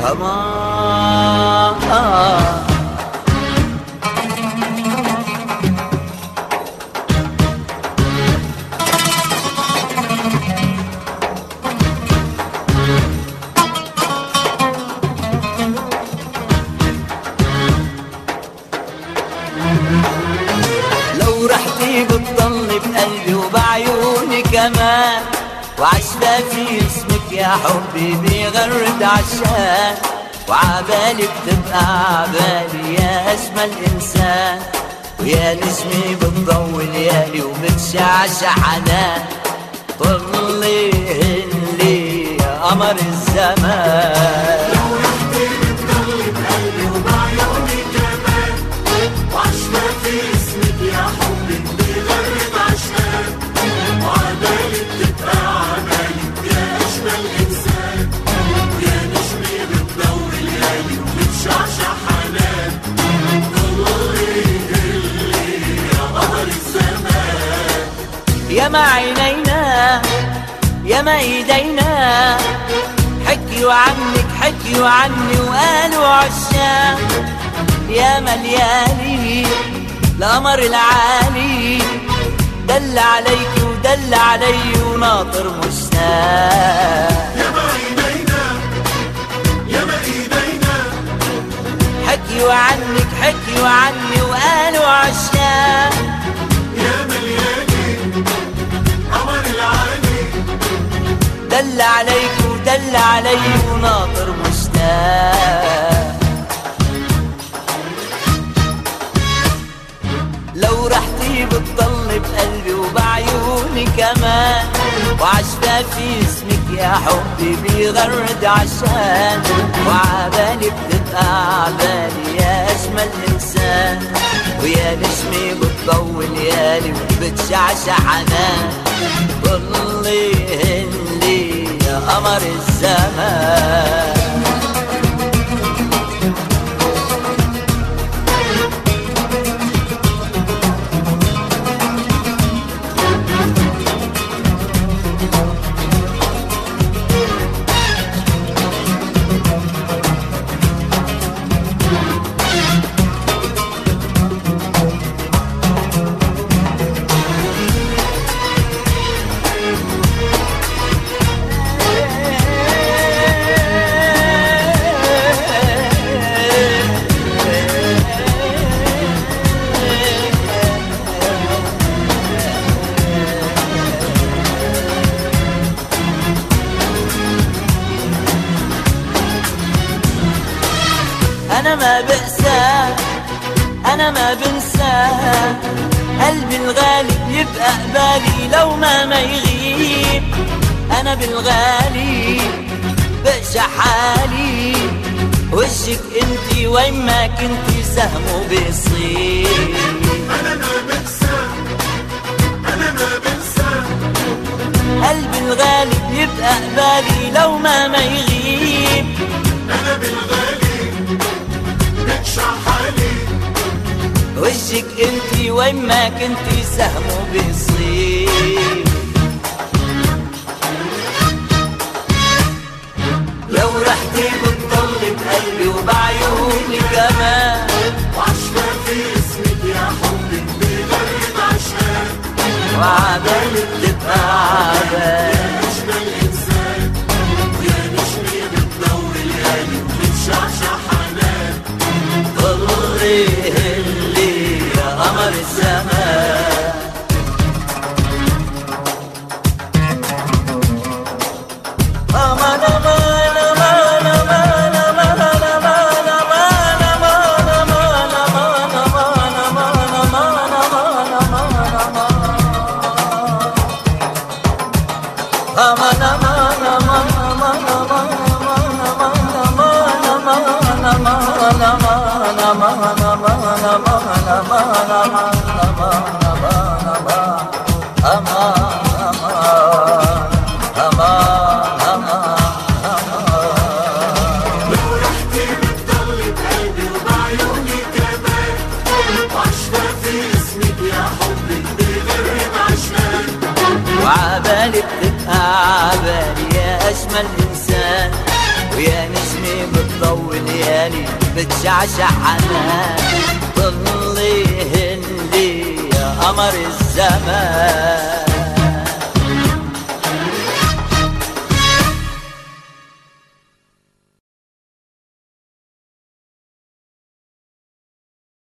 أمان. لو رحتي بتضل بقلبي وبعيوني كمان، وعشنا في اسمك يا حبي بغرد عشان، وعبالي بتبقى عبالي يا أجمل إنسان، ويا نجمي بتضوي ليالي وبتشعشع حنان، طلي هلي يا قمر الزمان. لو رحتي بتضل بقلبي وبعيوني كمان، وعشنا في اسمك يا حبي بغرد عشان، وعبالي بتبقى عبالي يا أجمل إنسان، ويا نجمي بتضوي ليالي وبتشعشع حنان، طلي هلي يا قمر الزمان. يا ما عينينا يا ما ايدينا، حكيوا عنك حكيوا عني وقالوا عشاق، يا ما ليالي القمر العالي دل عليك ودل علي وناطر مشتاق. يا ما عينينا يا ما ايدينا، حكيوا عنك حكيوا عني وقالوا عشاق، يا ملياني قمر العالي دل عليك ودل علي وناطر مشتاق. لو رحتي بتضل بقلبي وبعيوني كمان، وعشنا في اسمك يا حبي بغرد عشان، وعبالي بتبقى عبالي يا أجمل إنسان، ويا نجمي بتضوي ليالي وبتشعشع حنان، ضلي هلي يا قمر الزمان. أنا ما بقسى أنا ما بنسى، قلبي الغالي يبقى قبالي لو ما يغيب، أنا بالغالي بقشع حالي، وشك انتي وين ما كنتي سهمه بيصيب. أنا ما بنسى أنا ما بنسى، قلبي الغالي يبقى قبالي لو ما يغيب، أنا بالغالي بقشع حالي، وشك انتي وين ما كنتي سهمه بيصيب. لو رحتي بتضل بقلبي وبعيوني كمان، وعشنا في اسمك يا حبي بغرد عشان، وعبالي بتبقى عبالي يا أجمل إنسان، ويا نجمي بتضوي ليالي وبتشعشع حنان، ضلي هلي يا قمر الزمان. أمان أمان أمان أمان أمان أمان أمان أمان أمان أمان أمان أمان أمان أمان وعبالي بتبقى عبالي يا أجمل إنسان، ويا نجمي بتضوي ليالي بتشعشع حنان، طلي هندي يا قمر الزمان.